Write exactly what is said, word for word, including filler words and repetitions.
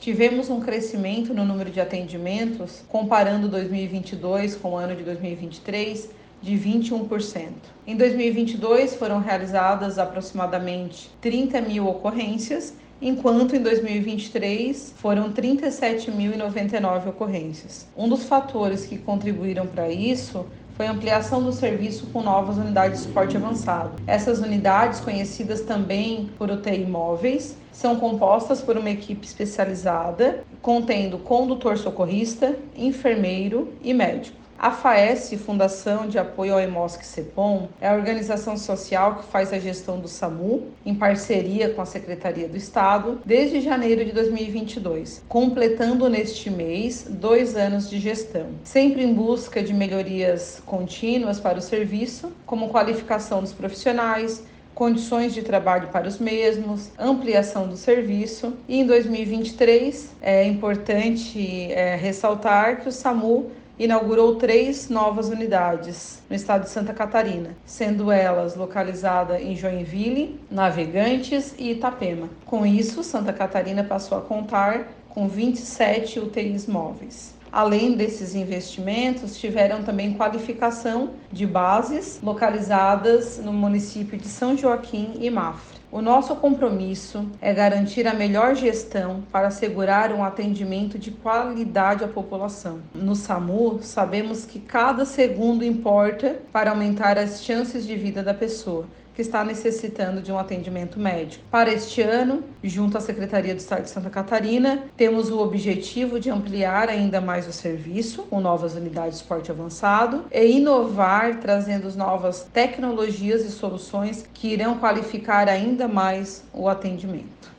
Tivemos um crescimento no número de atendimentos, comparando dois mil e vinte e dois com o ano de dois mil e vinte e três, de vinte e um por cento. Em dois mil e vinte e dois foram realizadas aproximadamente trinta mil ocorrências, enquanto em dois mil e vinte e três foram trinta e sete mil e noventa e nove ocorrências. Um dos fatores que contribuíram para isso foi a ampliação do serviço com novas unidades de suporte avançado. Essas unidades, conhecidas também por U T I móveis, são compostas por uma equipe especializada, contendo condutor socorrista, enfermeiro e médico. A FAESS, Fundação de Apoio ao EMOSC-CEPOM, é a organização social que faz a gestão do SAMU, em parceria com a Secretaria do Estado, desde janeiro de dois mil e vinte e dois, completando neste mês dois anos de gestão, sempre em busca de melhorias contínuas para o serviço, como qualificação dos profissionais, condições de trabalho para os mesmos, ampliação do serviço. E em dois mil e vinte e três é importante é, ressaltar que o SAMU inaugurou três novas unidades no estado de Santa Catarina, sendo elas localizadas em Joinville, Navegantes e Itapema. Com isso, Santa Catarina passou a contar com vinte e sete U T Is móveis. Além desses investimentos, tiveram também qualificação de bases localizadas no município de São Joaquim e Mafra. O nosso compromisso é garantir a melhor gestão para assegurar um atendimento de qualidade à população. No SAMU, sabemos que cada segundo importa para aumentar as chances de vida da pessoa que está necessitando de um atendimento médico. Para este ano, junto à Secretaria do Estado de Santa Catarina, temos o objetivo de ampliar ainda mais o serviço, com novas unidades de suporte avançado, e inovar, trazendo novas tecnologias e soluções que irão qualificar ainda mais o atendimento.